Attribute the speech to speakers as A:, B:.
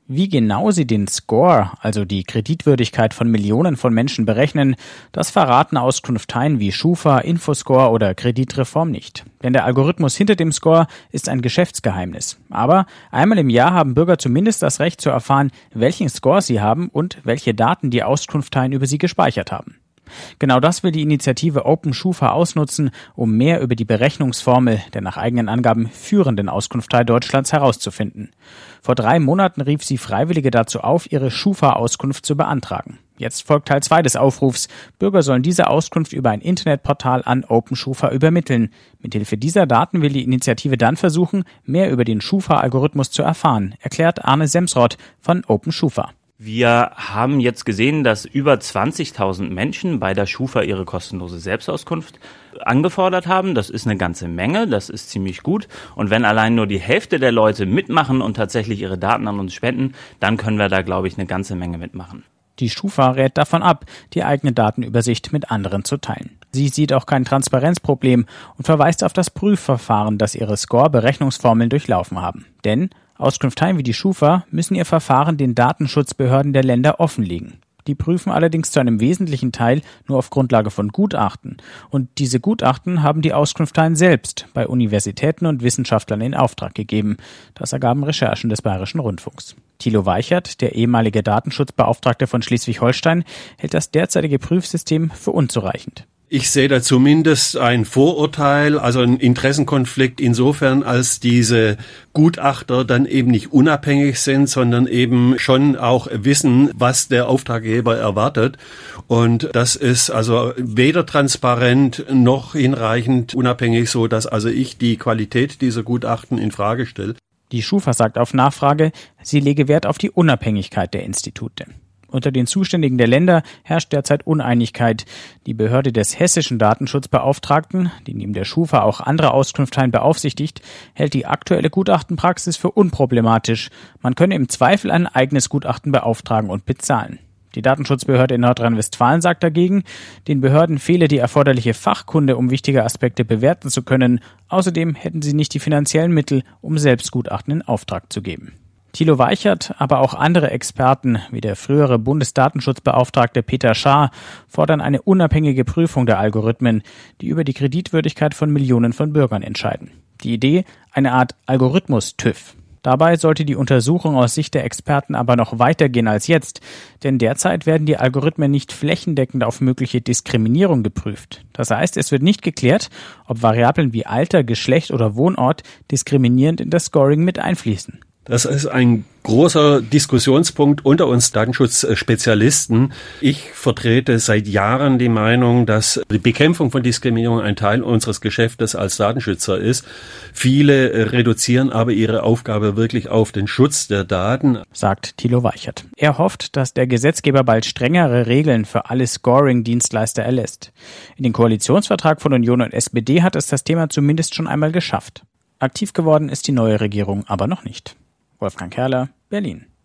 A: Wie genau sie den Score, also die Kreditwürdigkeit von Millionen von Menschen berechnen, das verraten Auskunfteien wie Schufa, Infoscore oder Kreditreform nicht. Denn der Algorithmus hinter dem Score ist ein Geschäftsgeheimnis. Aber einmal im Jahr haben Bürger zumindest das Recht zu erfahren, welchen Score sie haben und welche Daten die Auskunfteien über sie gespeichert haben. Genau das will die Initiative Open Schufa ausnutzen, um mehr über die Berechnungsformel der nach eigenen Angaben führenden Auskunftei Deutschlands herauszufinden. Vor 3 Monaten rief sie Freiwillige dazu auf, ihre Schufa-Auskunft zu beantragen. Jetzt folgt Teil 2 des Aufrufs. Bürger sollen diese Auskunft über ein Internetportal an Open Schufa übermitteln. Mithilfe dieser Daten will die Initiative dann versuchen, mehr über den Schufa-Algorithmus zu erfahren, erklärt Arne Semsrott von Open Schufa.
B: Wir haben jetzt gesehen, dass über 20.000 Menschen bei der Schufa ihre kostenlose Selbstauskunft angefordert haben. Das ist eine ganze Menge, das ist ziemlich gut. Und wenn allein nur die Hälfte der Leute mitmachen und tatsächlich ihre Daten an uns spenden, dann können wir da, glaube ich, eine ganze Menge mitmachen.
A: Die Schufa rät davon ab, die eigene Datenübersicht mit anderen zu teilen. Sie sieht auch kein Transparenzproblem und verweist auf das Prüfverfahren, das ihre Score-Berechnungsformeln durchlaufen haben. Denn Auskunfteien wie die Schufa müssen ihr Verfahren den Datenschutzbehörden der Länder offenlegen. Die prüfen allerdings zu einem wesentlichen Teil nur auf Grundlage von Gutachten. Und diese Gutachten haben die Auskunfteien selbst bei Universitäten und Wissenschaftlern in Auftrag gegeben. Das ergaben Recherchen des Bayerischen Rundfunks. Thilo Weichert, der ehemalige Datenschutzbeauftragte von Schleswig-Holstein, hält das derzeitige Prüfsystem für unzureichend.
C: Ich sehe da zumindest ein Vorurteil, also einen Interessenkonflikt insofern, als diese Gutachter dann eben nicht unabhängig sind, sondern eben schon auch wissen, was der Auftraggeber erwartet. Und das ist also weder transparent noch hinreichend unabhängig, so dass also ich die Qualität dieser Gutachten in Frage stelle.
A: Die Schufa sagt auf Nachfrage, sie lege Wert auf die Unabhängigkeit der Institute. Unter den Zuständigen der Länder herrscht derzeit Uneinigkeit. Die Behörde des hessischen Datenschutzbeauftragten, die neben der Schufa auch andere Auskunfteien beaufsichtigt, hält die aktuelle Gutachtenpraxis für unproblematisch. Man könne im Zweifel ein eigenes Gutachten beauftragen und bezahlen. Die Datenschutzbehörde in Nordrhein-Westfalen sagt dagegen, den Behörden fehle die erforderliche Fachkunde, um wichtige Aspekte bewerten zu können. Außerdem hätten sie nicht die finanziellen Mittel, um selbst Gutachten in Auftrag zu geben. Thilo Weichert, aber auch andere Experten, wie der frühere Bundesdatenschutzbeauftragte Peter Schaar, fordern eine unabhängige Prüfung der Algorithmen, die über die Kreditwürdigkeit von Millionen von Bürgern entscheiden. Die Idee, eine Art Algorithmus-TÜV. Dabei sollte die Untersuchung aus Sicht der Experten aber noch weitergehen als jetzt, denn derzeit werden die Algorithmen nicht flächendeckend auf mögliche Diskriminierung geprüft. Das heißt, es wird nicht geklärt, ob Variablen wie Alter, Geschlecht oder Wohnort diskriminierend in das Scoring mit einfließen.
C: Das ist ein großer Diskussionspunkt unter uns Datenschutzspezialisten. Ich vertrete seit Jahren die Meinung, dass die Bekämpfung von Diskriminierung ein Teil unseres Geschäftes als Datenschützer ist. Viele reduzieren aber ihre Aufgabe wirklich auf den Schutz der Daten,
A: sagt Thilo Weichert. Er hofft, dass der Gesetzgeber bald strengere Regeln für alle Scoring-Dienstleister erlässt. In den Koalitionsvertrag von Union und SPD hat es das Thema zumindest schon einmal geschafft. Aktiv geworden ist die neue Regierung aber noch nicht. Wolfgang Kerler, Berlin.